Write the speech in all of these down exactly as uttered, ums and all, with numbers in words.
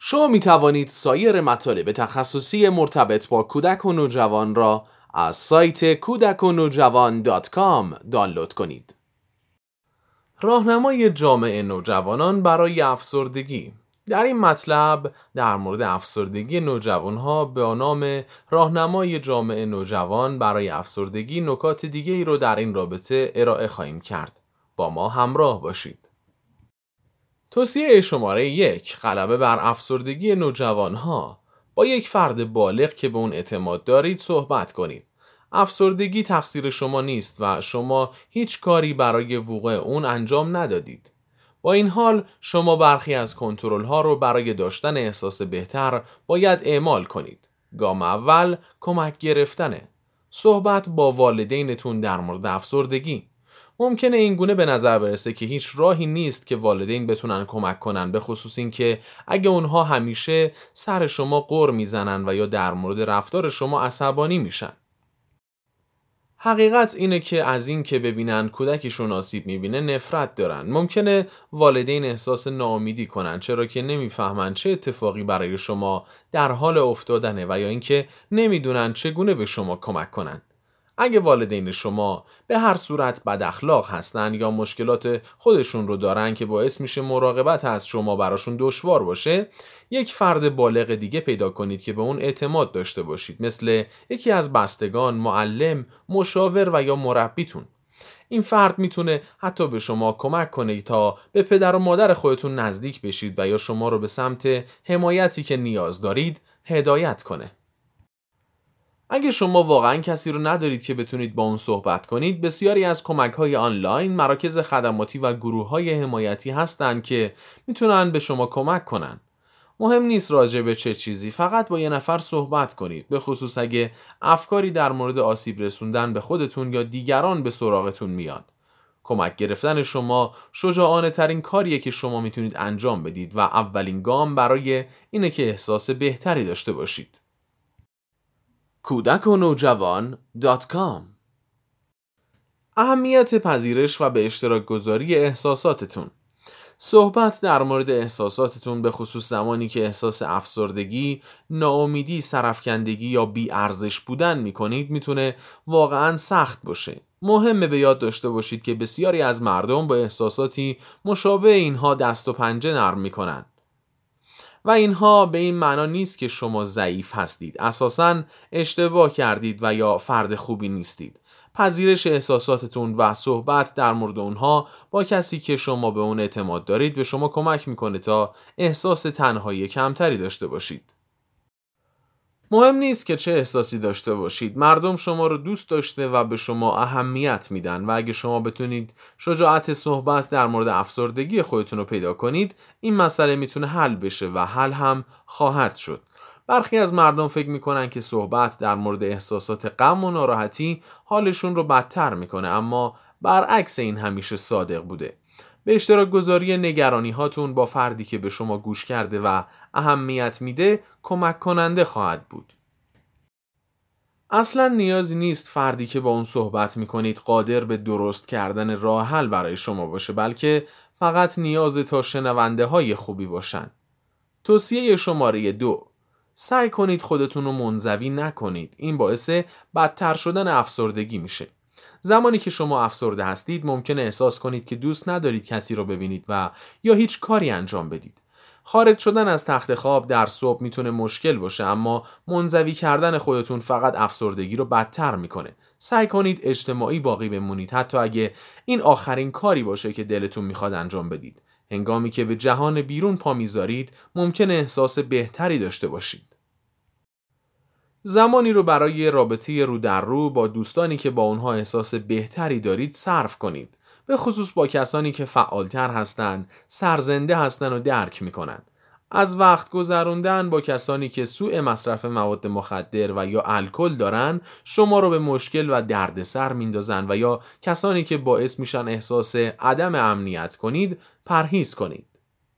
شما می توانید سایر مطالب تخصصی مرتبط با کودک و نوجوان را از سایت کودک و نوجوان دات کام دانلود کنید. راهنمای جامع نوجوانان برای افسردگی. در این مطلب در مورد افسردگی نوجوانها به نام راهنمای جامع نوجوان برای افسردگی نکات دیگه ای رو در این رابطه ارائه خواهیم کرد. با ما همراه باشید. توصیه شماره یک، غلبه بر افسردگی نوجوانها. با یک فرد بالغ که به اون اعتماد دارید صحبت کنید. افسردگی تقصیر شما نیست و شما هیچ کاری برای وقوع اون انجام ندادید. با این حال شما برخی از کنترل ها رو برای داشتن احساس بهتر باید اعمال کنید. گام اول کمک گرفتنه. صحبت با والدینتون در مورد افسردگی. ممکنه این گونه به نظر برسه که هیچ راهی نیست که والدین بتونن کمک کنن، به خصوص این که اگه اونها همیشه سر شما غر میزنن و یا در مورد رفتار شما عصبانی میشن. حقیقت اینه که از این که ببینن کودکشون آسیب میبینه نفرت دارن. ممکنه والدین احساس ناامیدی کنن چرا که نمیفهمن چه اتفاقی برای شما در حال افتادنه و یا اینکه نمیدونن چگونه به شما کمک کنن. اگه والدین شما به هر صورت بد اخلاق هستن یا مشکلات خودشون رو دارن که باعث میشه مراقبت از شما براشون دشوار باشه، یک فرد بالغ دیگه پیدا کنید که به اون اعتماد داشته باشید، مثل یکی از بستگان، معلم، مشاور و یا مربیتون. این فرد میتونه حتی به شما کمک کنه تا به پدر و مادر خودتون نزدیک بشید و یا شما رو به سمت حمایتی که نیاز دارید هدایت کنه. اگه شما واقعا کسی رو ندارید که بتونید با اون صحبت کنید، بسیاری از کمک‌های آنلاین، مراکز خدماتی و گروه‌های حمایتی هستن که میتونن به شما کمک کنن. مهم نیست راجع به چه چیزی، فقط با یه نفر صحبت کنید، به خصوص اگه افکاری در مورد آسیب رسوندن به خودتون یا دیگران به سراغتون میاد. کمک گرفتن شما شجاعانه ترین کاریه که شما میتونید انجام بدید و اولین گام برای اینه که احساس بهتری داشته باشید. کودک و نوجوان دات کام. اهمیت پذیرش و به اشتراک گذاری احساساتتون. صحبت در مورد احساساتتون، به خصوص زمانی که احساس افسردگی، ناامیدی، سرفکندگی یا بی‌ارزش بودن میکنید، میتونه واقعاً سخت باشه. مهمه به یاد داشته باشید که بسیاری از مردم با احساساتی مشابه اینها دست و پنجه نرم میکنن. و اینها به این معنا نیست که شما ضعیف هستید. اساساً اشتباه کردید و یا فرد خوبی نیستید. پذیرش احساساتتون و صحبت در مورد اونها با کسی که شما به اون اعتماد دارید به شما کمک میکنه تا احساس تنهایی کمتری داشته باشید. مهم نیست که چه احساسی داشته باشید. مردم شما رو دوست داشته و به شما اهمیت میدن و اگه شما بتونید شجاعت صحبت در مورد افسردگی خودتون رو پیدا کنید، این مسئله میتونه حل بشه و حل هم خواهد شد. برخی از مردم فکر میکنن که صحبت در مورد احساسات غم و ناراحتی حالشون رو بدتر میکنه، اما برعکس این همیشه صادق بوده. به اشتراک گذاری نگرانی هاتون با فردی که به شما گوش کرده و اهمیت میده کمک کننده خواهد بود. اصلا نیازی نیست فردی که با اون صحبت میکنید قادر به درست کردن راه حل برای شما باشه، بلکه فقط نیاز تا شنونده های خوبی باشن. توصیه شماره دو، سعی کنید خودتون رو منزوی نکنید. این باعث بدتر شدن افسردگی میشه. زمانی که شما افسرده هستید ممکنه احساس کنید که دوست ندارید کسی رو ببینید و یا هیچ کاری انجام بدید. خارج شدن از تخت خواب در صبح میتونه مشکل باشه، اما منزوی کردن خودتون فقط افسردگی رو بدتر میکنه. سعی کنید اجتماعی باقی بمونید، حتی اگه این آخرین کاری باشه که دلتون میخواد انجام بدید. هنگامی که به جهان بیرون پا میذارید ممکنه احساس بهتری داشته باشید. زمانی رو برای رابطه رو در رو با دوستانی که با اونها احساس بهتری دارید صرف کنید، به خصوص با کسانی که فعالتر هستند، سرزنده هستند و درک میکنن. از وقت گذروندن با کسانی که سوء مصرف مواد مخدر و یا الکل دارن شما رو به مشکل و دردسر میندازن و یا کسانی که باعث میشن احساس عدم امنیت کنید پرهیز کنید.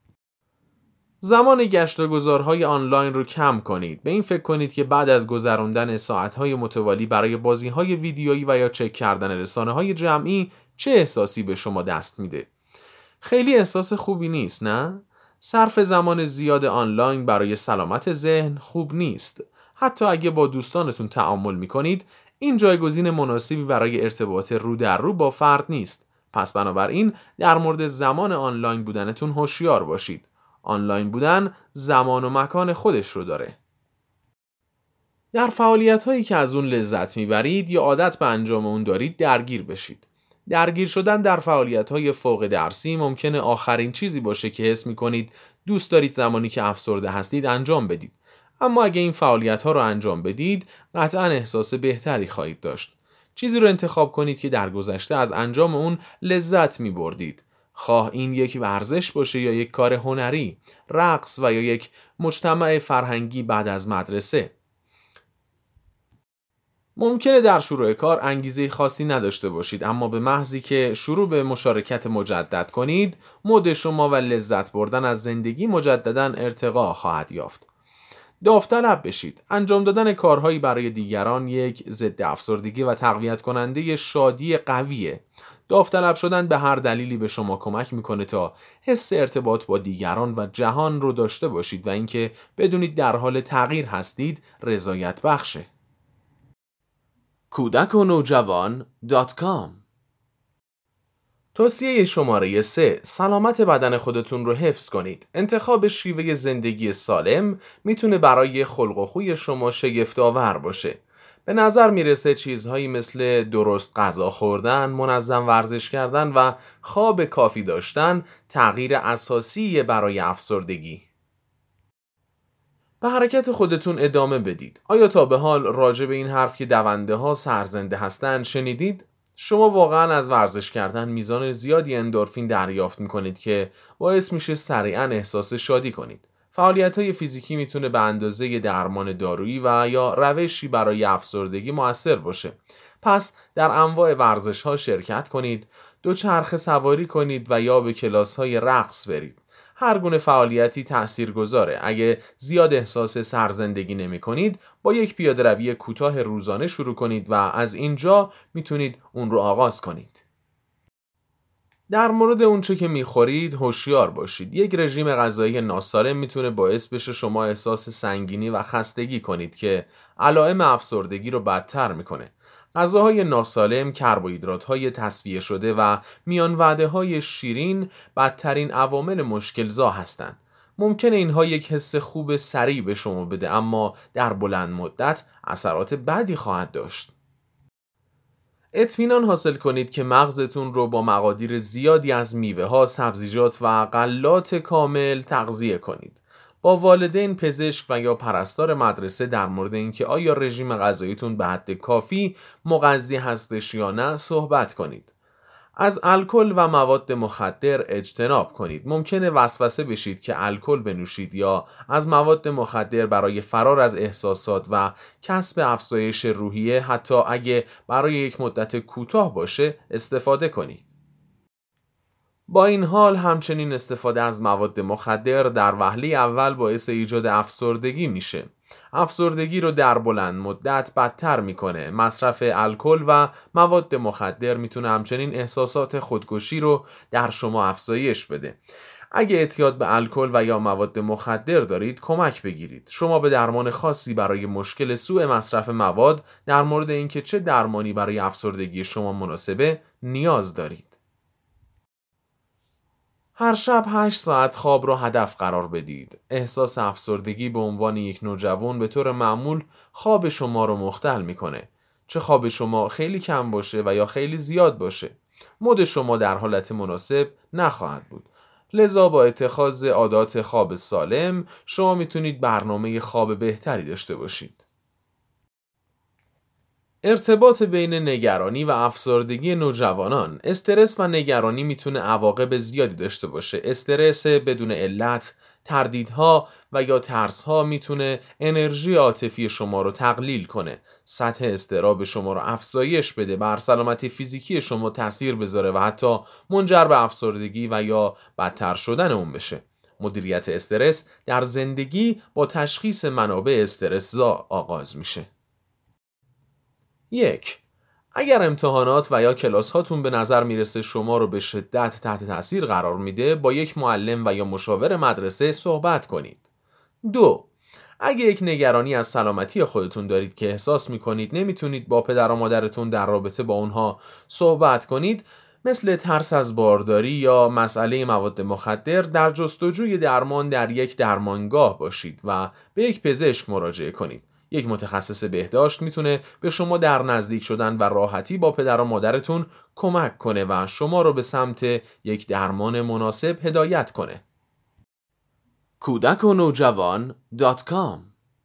زمان گشت و گذارهای آنلاین رو کم کنید. به این فکر کنید که بعد از گذراندن ساعتهای متوالی برای بازیهای ویدیویی و یا چک کردن رسانه‌های جمعی چه احساسی به شما دست میده؟ خیلی احساس خوبی نیست، نه؟ صرف زمان زیاد آنلاین برای سلامت ذهن خوب نیست. حتی اگه با دوستانتون تعامل میکنید، این جایگزین مناسبی برای ارتباط رو در رو با فرد نیست. پس بنابراین در مورد زمان آنلاین بودنتون هوشیار باشید. آنلاین بودن زمان و مکان خودش رو داره. در فعالیت هایی که از اون لذت میبرید یا عادت به انجام اون دارید درگیر بشید. درگیر شدن در فعالیت های فوق درسی ممکنه آخرین چیزی باشه که حس میکنید دوست دارید زمانی که افسرده هستید انجام بدید. اما اگه این فعالیت ها رو انجام بدید، قطعاً احساس بهتری خواهید داشت. چیزی رو انتخاب کنید که در گذشته از انجام اون لذت می بردید. خواه این یک ورزش باشه یا یک کار هنری، رقص و یا یک مجتمع فرهنگی بعد از مدرسه. ممکنه در شروع کار انگیزه خاصی نداشته باشید، اما به محضی که شروع به مشارکت مجدد کنید، مود شما و لذت بردن از زندگی مجدداً ارتقا خواهد یافت. داوطلب بشید. انجام دادن کارهایی برای دیگران یک ضد افسردگی و تقویت کننده شادی قویه. داوطلب شدن به هر دلیلی به شما کمک میکنه تا حس ارتباط با دیگران و جهان رو داشته باشید و اینکه بدونید در حال تغییر هستید رضایت بخشه. کودک و نوجوان دات کام توصیه شماره سه، سلامت بدن خودتون رو حفظ کنید. انتخاب شیوه زندگی سالم میتونه برای خلق و خوی شما شگفت‌آور باشه. به نظر میرسه چیزهایی مثل درست غذا خوردن، منظم ورزش کردن و خواب کافی داشتن تغییر اساسی برای افسردگی. به حرکت خودتون ادامه بدید. آیا تا به حال راجع به این حرف که دونده ها سرزنده هستند شنیدید؟ شما واقعا از ورزش کردن میزان زیادی اندورفین دریافت میکنید که باعث میشه سریعا احساس شادی کنید. فعالیت‌های فیزیکی میتونه به اندازه درمان دارویی و یا روشی برای افسردگی مؤثر باشه. پس در انواع ورزش‌ها شرکت کنید، دوچرخه سواری کنید و یا به کلاس‌های رقص برید. هر گونه فعالیتی تاثیرگذاره. اگه زیاد احساس سرزندگی نمی کنید، با یک پیاده روی کوتاه روزانه شروع کنید و از اینجا میتونید اون رو آغاز کنید. در مورد اونچه که میخورید هوشیار باشید. یک رژیم غذایی ناسالم میتونه باعث بشه شما احساس سنگینی و خستگی کنید که علائم افسردگی رو بدتر میکنه. غذاهای ناسالم، کربوهیدرات‌های تصفیه شده و میان وعده‌های شیرین بدترین عوامل مشکل‌زا هستند. ممکنه اینها یک حس خوب سریع به شما بده، اما در بلند مدت اثرات بدی خواهد داشت. اطمینان حاصل کنید که مغزتون رو با مقادیر زیادی از میوه‌ها، سبزیجات و غلات کامل تغذیه کنید. با والدین، پزشک و یا پرستار مدرسه در مورد اینکه آیا رژیم غذاییتون به حد کافی مغذی هستش یا نه صحبت کنید. از الکل و مواد مخدر اجتناب کنید. ممکنه وسوسه بشید که الکل بنوشید یا از مواد مخدر برای فرار از احساسات و کسب افزایش روحیه، حتی اگه برای یک مدت کوتاه باشه، استفاده کنید. با این حال همچنین استفاده از مواد مخدر در وهله اول باعث ایجاد افسردگی میشه. افسردگی رو در بلند مدت بدتر میکنه. مصرف الکل و مواد مخدر میتونه همچنین احساسات خودکشی رو در شما افزایش بده. اگه اعتیاد به الکل و یا مواد مخدر دارید، کمک بگیرید. شما به درمان خاصی برای مشکل سوء مصرف مواد در مورد اینکه چه درمانی برای افسردگی شما مناسبه نیاز دارید. هر شب هشت ساعت خواب را هدف قرار بدید. احساس افسردگی به عنوان یک نوجوان به طور معمول خواب شما رو مختل میکنه. چه خواب شما خیلی کم باشه و یا خیلی زیاد باشه، مود شما در حالت مناسب نخواهد بود. لذا با اتخاذ عادات خواب سالم شما میتونید برنامه خواب بهتری داشته باشید. ارتباط بین نگرانی و افسردگی نوجوانان. استرس و نگرانی میتونه عواقب زیادی داشته باشه. استرس بدون علت، تردیدها و یا ترسها میتونه انرژی عاطفی شما رو تقلیل کنه. سطح اضطراب شما رو افزایش بده، بر سلامتی فیزیکی شما تاثیر بذاره و حتی منجر به افسردگی و یا بدتر شدن اون بشه. مدیریت استرس در زندگی با تشخیص منابع استرس‌زا آغاز میشه. یک، اگر امتحانات و یا کلاس هاتون به نظر میرسه شما رو به شدت تحت تاثیر قرار میده، با یک معلم و یا مشاور مدرسه صحبت کنید. دو، اگه یک نگرانی از سلامتی خودتون دارید که احساس میکنید نمیتونید با پدر و مادرتون در رابطه با اونها صحبت کنید، مثل ترس از بارداری یا مسئله مواد مخدر، در جستجوی درمان در یک درمانگاه باشید و به یک پزشک مراجعه کنید. یک متخصص بهداشت میتونه به شما در نزدیک شدن و راحتی با پدر و مادرتون کمک کنه و شما رو به سمت یک درمان مناسب هدایت کنه. کودک و نوجوان دات کام.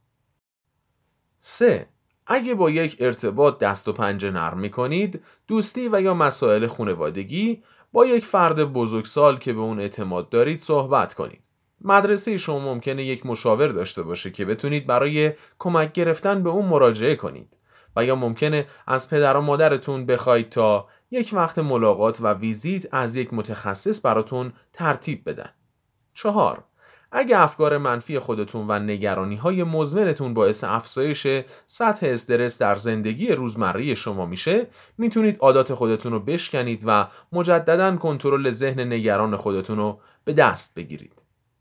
سه، اگه با یک ارتباط دست و پنجه نرم می‌کنید، دوستی و یا مسائل خانوادگی، با یک فرد بزرگسال که به اون اعتماد دارید صحبت کنید. مدرسه شما ممکنه یک مشاور داشته باشه که بتونید برای کمک گرفتن به اون مراجعه کنید و یا ممکنه از پدر و مادرتون بخواید تا یک وقت ملاقات و ویزیت از یک متخصص براتون ترتیب بدن. چهار، اگه افکار منفی خودتون و نگرانی‌های مزمنتون باعث افزایش سطح استرس در زندگی روزمره شما میشه، میتونید عادات خودتون رو بشکنید و مجدداً کنترل ذهن نگران خودتون رو به دست بگیرید.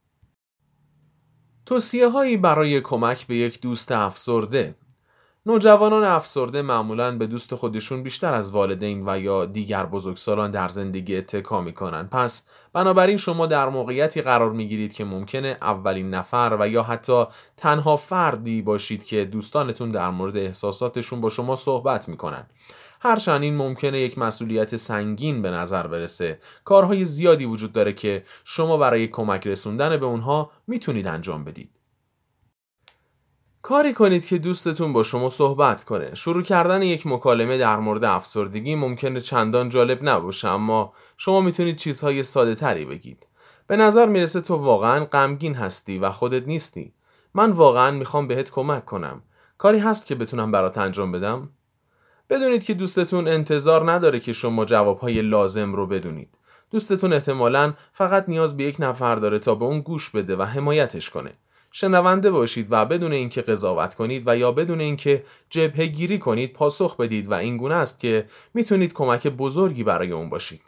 توصیه‌هایی برای کمک به یک دوست افسرده. نوجوانان افسرده معمولاً به دوست خودشون بیشتر از والدین و یا دیگر بزرگسالان در زندگی اتکا میکنن. پس بنابراین شما در موقعیتی قرار میگیرید که ممکنه اولین نفر و یا حتی تنها فردی باشید که دوستانتون در مورد احساساتشون با شما صحبت میکنن. هرچند این ممکنه یک مسئولیت سنگین به نظر برسه، کارهای زیادی وجود داره که شما برای کمک رسوندن به اونها میتونید انجام بدید. کاری کنید که دوستتون با شما صحبت کنه. شروع کردن یک مکالمه در مورد افسردگی ممکنه چندان جالب نباشه، اما شما میتونید چیزهای ساده تری بگید. به نظر میرسه تو واقعا غمگین هستی و خودت نیستی. من واقعا میخوام بهت کمک کنم. کاری هست که بتونم برات انجام بدم؟ بدونید که دوستتون انتظار نداره که شما جوابهای لازم رو بدونید. دوستتون احتمالاً فقط نیاز به یک نفر داره تا به اون گوش بده و حمایتش کنه. شنونده باشید و بدون اینکه قضاوت کنید و یا بدون اینکه جبهه گیری کنید پاسخ بدید و این گونه است که میتونید کمک بزرگی برای اون باشید.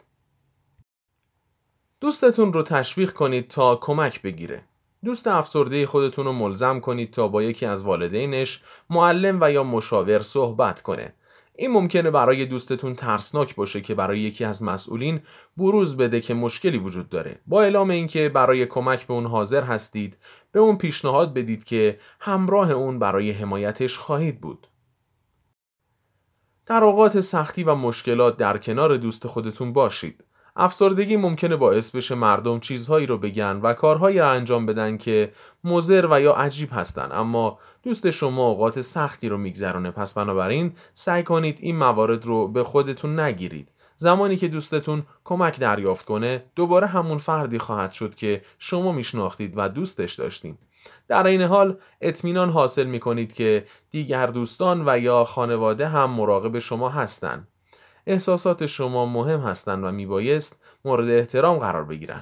دوستتون رو تشویق کنید تا کمک بگیره. دوست افسرده خودتون رو ملزم کنید تا با یکی از والدینش، معلم و یا مشاور صحبت کنه. این ممکنه برای دوستتون ترسناک باشه که برای یکی از مسئولین بروز بده که مشکلی وجود داره. با اعلام اینکه برای کمک به اون حاضر هستید، به اون پیشنهاد بدید که همراه اون برای حمایتش خواهید بود. در اوقات سختی و مشکلات در کنار دوست خودتون باشید. افسردگی ممکنه باعث بشه مردم چیزهایی رو بگن و کارهایی رو انجام بدن که مضر و یا عجیب هستن، اما دوست شما اوقات سختی رو میگذرونه. پس بنابراین سعی کنید این موارد رو به خودتون نگیرید. زمانی که دوستتون کمک دریافت کنه، دوباره همون فردی خواهد شد که شما میشناختید و دوستش داشتین. در این حال اطمینان حاصل میکنید که دیگر دوستان و یا خانواده هم مراقب شما هستن. احساسات شما مهم هستند و میبایست مورد احترام قرار بگیرن.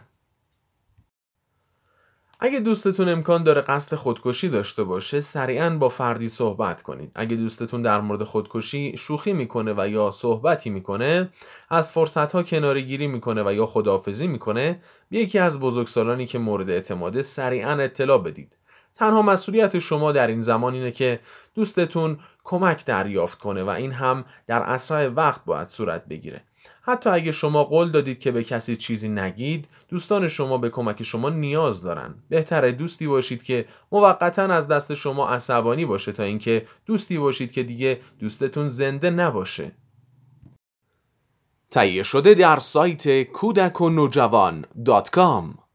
اگه دوستتون امکان داره قصد خودکشی داشته باشه، سریعاً با فردی صحبت کنید. اگه دوستتون در مورد خودکشی شوخی میکنه و یا صحبتی میکنه، از فرصتها کناره گیری میکنه و یا خداحافظی میکنه، به یکی از بزرگسالانی که مورد اعتماده سریعاً اطلاع بدید. تنها مسئولیت شما در این زمان اینه که دوستتون کمک دریافت کنه و این هم در اسرع وقت باید صورت بگیره. حتی اگه شما قول دادید که به کسی چیزی نگید، دوستان شما به کمک شما نیاز دارن. بهتره دوستی باشید که موقتاً از دست شما عصبانی باشه تا اینکه دوستی باشید که دیگه دوستتون زنده نباشه. تهیه شده در سایت کودک و نوجوان دات کام.